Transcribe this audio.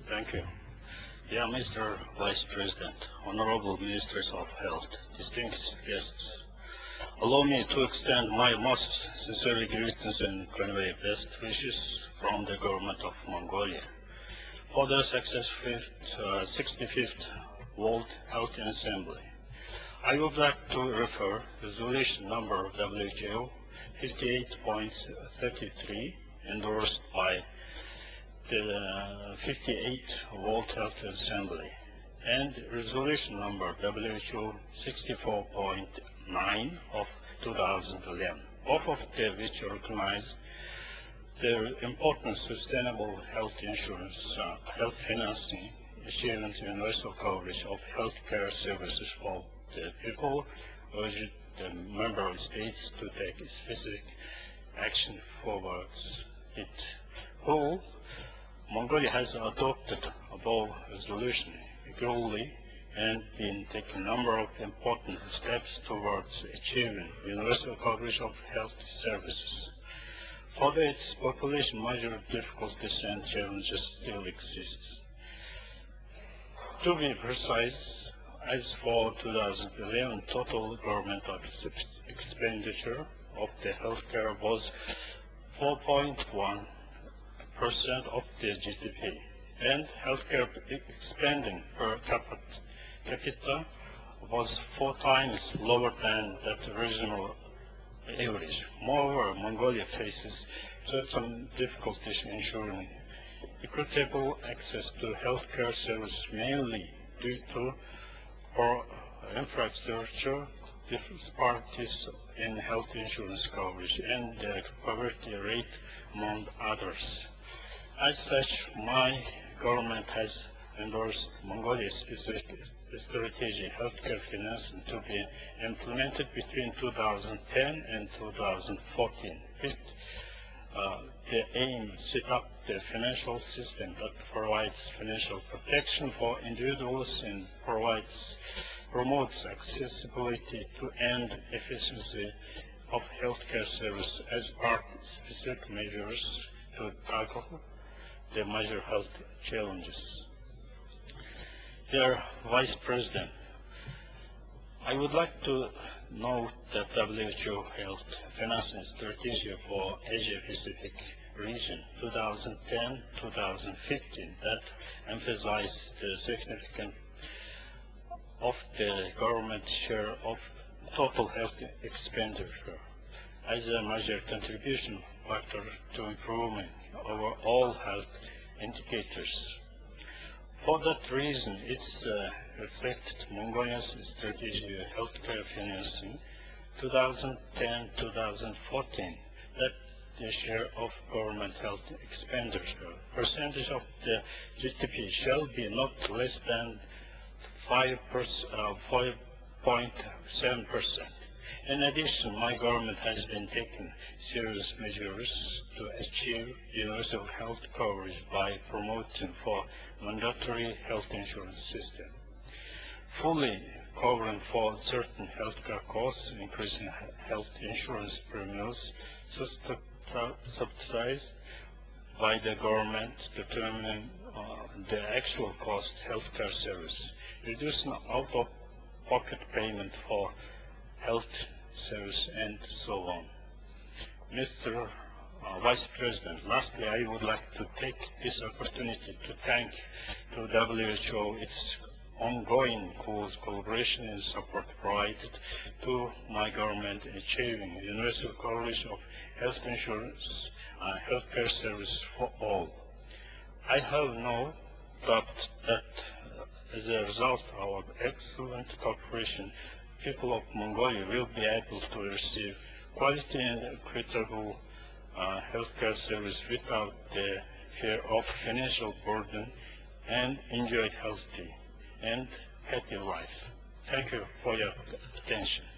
Thank you. Yeah, Mr. Vice President, Honorable Ministers of Health, distinguished guests, allow me to extend my most sincere greetings and convey best wishes from the government of Mongolia for the successful 65th World Health Assembly. I would like to refer resolution number WHO 58.33 endorsed by the 58th World Health Assembly and resolution number WHO 64.9 of 2011, both of which recognize the important sustainable health insurance, health financing, achieving universal coverage of healthcare services for the people, urge the member states to take specific action towards it. Who Mongolia has adopted above resolution regularly and been taking a number of important steps towards achieving universal coverage of health services. Further, its population major difficulties and challenges still exist. To be precise, as for 2011, total government expenditure of the healthcare was 4.1% of the GDP, and healthcare spending per capita was 4 times lower than that regional average. Moreover, Mongolia faces certain difficulties ensuring equitable access to healthcare services, mainly due to poor infrastructure, disparities in health insurance coverage, and the poverty rate, among others. As such, my government has endorsed Mongolia's specific strategy healthcare financing to be implemented between 2010 and 2014. With the aim to set up the financial system that provides financial protection for individuals and promotes accessibility to and efficiency of healthcare service as part of specific measures to tackle the major health challenges. Dear Vice President, I would like to note that WHO Health Financing Strategy for Asia Pacific region 2010-2015 that emphasized the significance of the government share of total health expenditure as a major contribution factor to improving overall health indicators. For that reason, it's reflected Mongolia's strategy healthcare financing 2010-2014 that the share of government health expenditure percentage of the GDP shall be not less than 5.7%. In addition, my government has been taking serious measures to achieve universal health coverage by promoting for mandatory health insurance system, fully covering for certain healthcare costs, increasing health insurance premiums subsidized by the government, determining the actual cost healthcare service, reducing out-of-pocket payment for health service, and so on. Mr. Vice President, lastly, I would like to take this opportunity to thank to WHO its ongoing close collaboration and support provided to my government in achieving universal coverage of health insurance and healthcare service for all. I have no doubt that as a result of our excellent cooperation, people of Mongolia will be able to receive quality and equitable healthcare service without the fear of financial burden and enjoy healthy and happy life. Thank you for your attention.